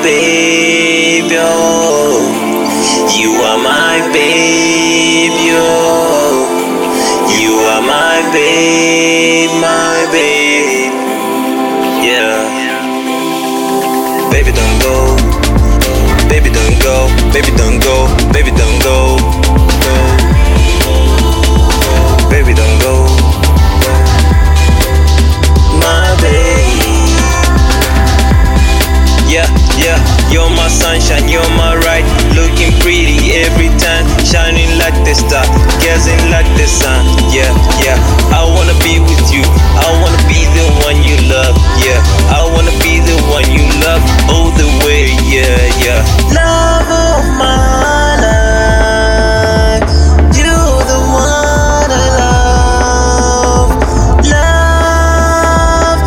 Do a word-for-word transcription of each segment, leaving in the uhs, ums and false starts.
baby, oh. You are my baby, oh. You are my babe, my babe. Yeah. Baby, don't go. Baby, don't go. Baby, don't go. Baby, don't go. Go. Baby, don't go. My babe. Yeah, yeah. You're my sunshine, you're my right. Looking pretty every time, shining like the star, gazing like the sun. Yeah, yeah. I wanna be with you. I wanna be the one you love. Yeah, I wanna be the one you love all the way. Yeah, yeah. Love of my life, you're the one I love. Love,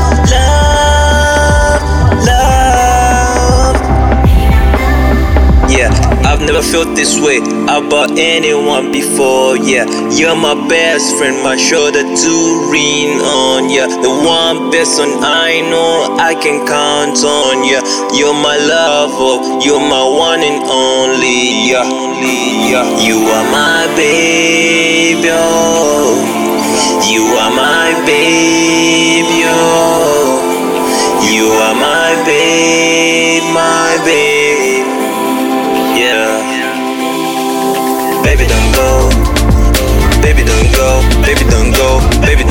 love, love. Yeah, I've never felt this way about anyone before. Yeah, you're my best friend, my shoulder to lean on. Yeah, the one person I know I can count on. Yeah, you're my lover, you're my one and only. Yeah, yeah. You are my baby, oh. You are my baby, oh. You are my babe, my babe. Yeah. Baby, don't go. Baby, don't go. Baby, don't go. Baby,